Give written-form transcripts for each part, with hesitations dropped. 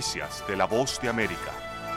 Noticias de La Voz de América.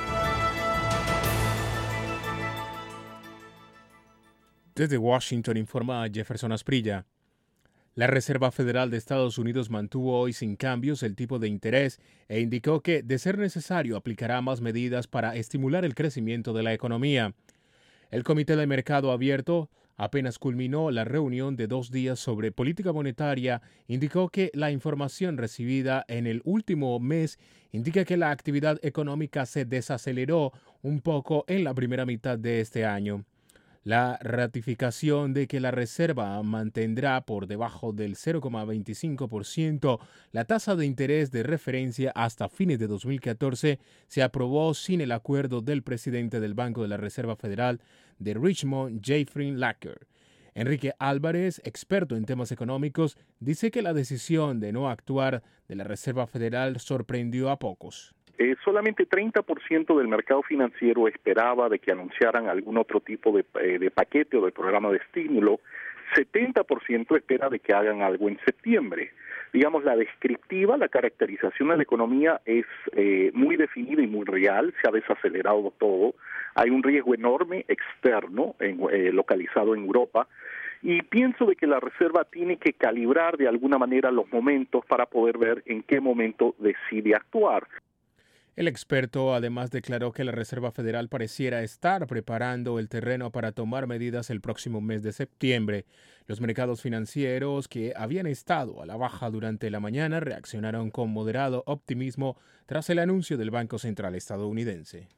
Desde Washington informa Jefferson Asprilla. La Reserva Federal de Estados Unidos mantuvo hoy sin cambios el tipo de interés e indicó que, de ser necesario, aplicará más medidas para estimular el crecimiento de la economía. El Comité de Mercado Abierto apenas culminó la reunión de 2 días sobre política monetaria, indicó que la información recibida en el último mes indica que la actividad económica se desaceleró un poco en la primera mitad de este año. La ratificación de que la Reserva mantendrá por debajo del 0,25% la tasa de interés de referencia hasta fines de 2014 se aprobó sin el acuerdo del presidente del Banco de la Reserva Federal de Richmond, Jeffrey Lacker. Enrique Álvarez, experto en temas económicos, dice que la decisión de no actuar de la Reserva Federal sorprendió a pocos. Solamente 30% del mercado financiero esperaba de que anunciaran algún otro tipo de paquete o de programa de estímulo. 70% espera de que hagan algo en septiembre. Digamos, la descriptiva, la caracterización de la economía es muy definida y muy real. Se ha desacelerado todo. Hay un riesgo enorme externo localizado en Europa. Y pienso de que la Reserva tiene que calibrar de alguna manera los momentos para poder ver en qué momento decide actuar. El experto además declaró que la Reserva Federal pareciera estar preparando el terreno para tomar medidas el próximo mes de septiembre. Los mercados financieros, que habían estado a la baja durante la mañana, reaccionaron con moderado optimismo tras el anuncio del Banco Central estadounidense.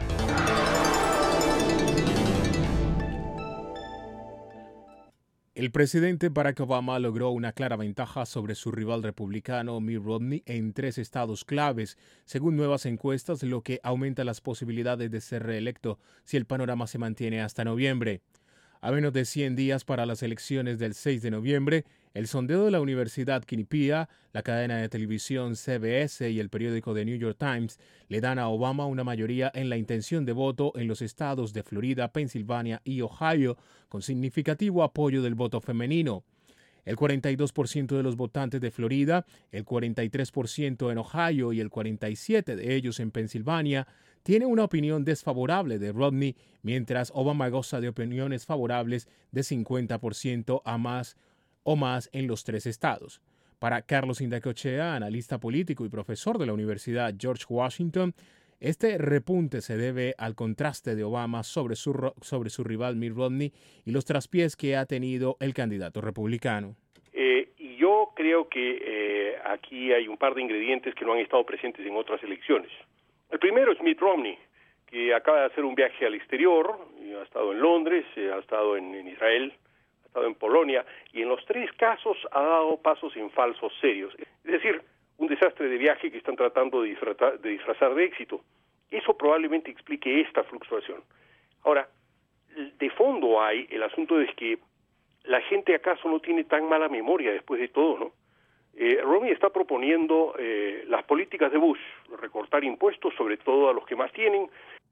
El presidente Barack Obama logró una clara ventaja sobre su rival republicano Mitt Romney en 3 estados claves, según nuevas encuestas, lo que aumenta las posibilidades de ser reelecto si el panorama se mantiene hasta noviembre. A menos de 100 días para las elecciones del 6 de noviembre, el sondeo de la Universidad Quinnipiac, la cadena de televisión CBS y el periódico The New York Times le dan a Obama una mayoría en la intención de voto en los estados de Florida, Pensilvania y Ohio, con significativo apoyo del voto femenino. El 42% de los votantes de Florida, el 43% en Ohio y el 47% de ellos en Pensilvania tiene una opinión desfavorable de Romney, mientras Obama goza de opiniones favorables de 50% o más en los 3 estados. Para Carlos Indacochea, analista político y profesor de la Universidad George Washington, este repunte se debe al contraste de Obama sobre su rival Mitt Romney y los traspiés que ha tenido el candidato republicano. Y yo creo que aquí hay un par de ingredientes que no han estado presentes en otras elecciones. El primero es Mitt Romney, que acaba de hacer un viaje al exterior, ha estado en Londres, ha estado en Israel, ha estado en Polonia, y en los 3 casos ha dado pasos en falsos serios. Es decir, un desastre de viaje que están tratando de disfrazar de éxito. Eso probablemente explique esta fluctuación. Ahora, de fondo hay el asunto de que la gente acaso no tiene tan mala memoria después de todo, ¿no? Romney está proponiendo las políticas de Bush, recortar impuestos, sobre todo a los que más tienen.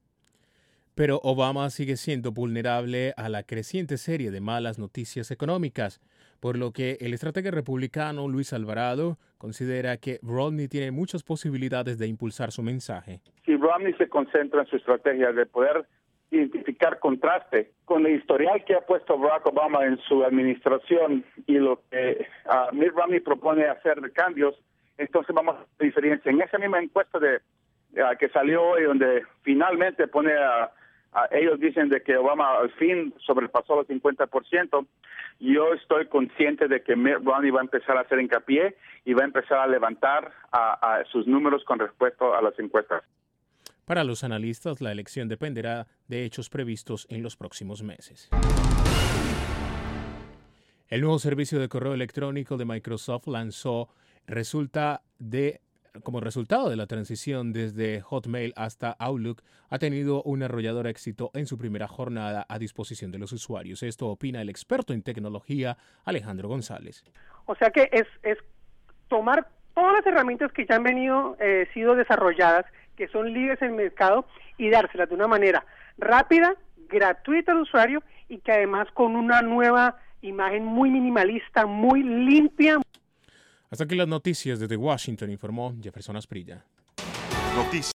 Pero Obama sigue siendo vulnerable a la creciente serie de malas noticias económicas, por lo que el estratega republicano Luis Alvarado considera que Romney tiene muchas posibilidades de impulsar su mensaje. Si Romney se concentra en su estrategia de poder identificar contraste con el historial que ha puesto Barack Obama en su administración y lo que Mitt Romney propone hacer de cambios, entonces vamos a ver diferencia. En esa misma encuesta que salió hoy, donde finalmente pone ellos dicen de que Obama al fin sobrepasó los 50%, yo estoy consciente de que Mitt Romney va a empezar a hacer hincapié y va a empezar a levantar a sus números con respecto a las encuestas. Para los analistas, la elección dependerá de hechos previstos en los próximos meses. El nuevo servicio de correo electrónico de Microsoft lanzó como resultado de la transición desde Hotmail hasta Outlook, ha tenido un arrollador éxito en su primera jornada a disposición de los usuarios. Esto opina el experto en tecnología Alejandro González. O sea que es tomar todas las herramientas que ya han sido desarrolladas, que son líderes en el mercado, y dárselas de una manera rápida, gratuita al usuario y que además con una nueva imagen muy minimalista, muy limpia. Hasta aquí las noticias desde Washington, informó Jefferson Asprilla. Noticias.